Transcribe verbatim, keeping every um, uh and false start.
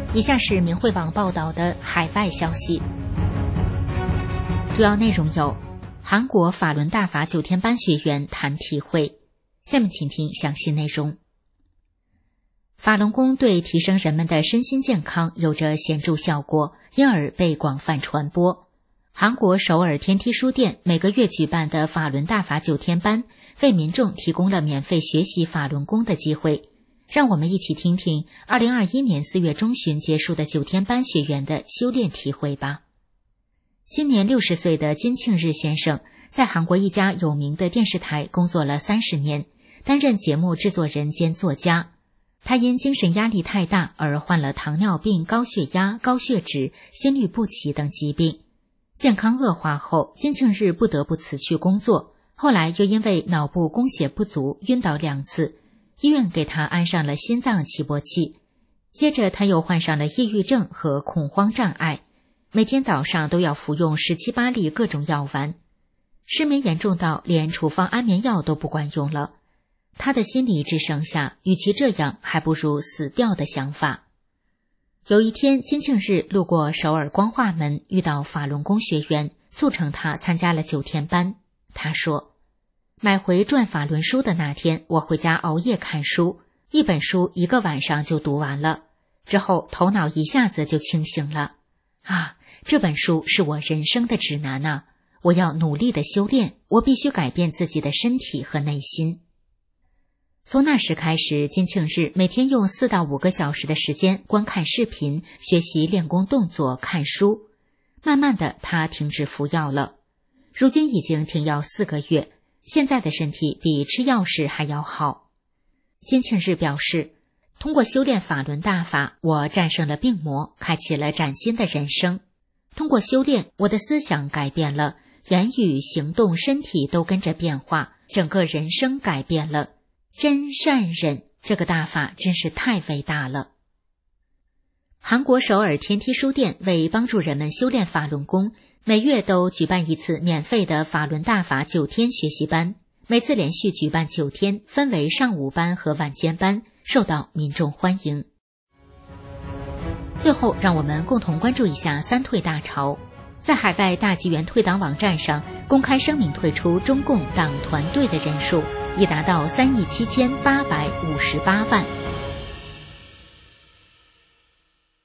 以下是明慧网报道的海外消息，主要内容有：韩国法轮大法九天班学员谈体会。下面请听详细内容。法轮功对提升人们的身心健康有着显著效果，因而被广泛传播。韩国首尔天梯书店每个月举办的法轮大法九天班，为民众提供了免费学习法轮功的机会。让我们一起听听二零二一年四月中旬结束的九天班学员的修炼体会吧。今年六十岁的金庆日先生在韩国一家有名的电视台工作了三十年，担任节目制作人兼作家。他因精神压力太大而患了糖尿病、高血压、高血脂、心律不齐等疾病。健康恶化后，金庆日不得不辞去工作，后来又因为脑部供血不足晕倒两次，医院给他安上了心脏起搏器。接着他又患上了抑郁症和恐慌障碍，每天早上都要服用十七八粒各种药丸。失眠严重到连处方安眠药都不管用了。他的心里只剩下与其这样还不如死掉的想法。有一天，金庆日路过首尔光化门，遇到法轮功学员，促成他参加了九天班。他说，买回转法轮书的那天，我回家熬夜看书，一本书一个晚上就读完了，之后头脑一下子就清醒了。啊，这本书是我人生的指南啊！我要努力的修炼，我必须改变自己的身体和内心。从那时开始，金庆日每天用四到五个小时的时间观看视频，学习练功动作，看书。慢慢的，他停止服药了。如今已经停药四个月，现在的身体比吃药时还要好。金庆日表示，通过修炼法轮大法，我战胜了病魔，开启了崭新的人生。通过修炼，我的思想改变了，言语、行动、身体都跟着变化，整个人生改变了。真善忍，这个大法真是太伟大了。韩国首尔天梯书店为帮助人们修炼法轮功，每月都举办一次免费的法轮大法九天学习班，每次连续举办九天，分为上午班和晚间班，受到民众欢迎。最后，让我们共同关注一下三退大潮。在海外大纪元退党网站上公开声明退出中共党团队的人数已达到三亿七千八百五十八万。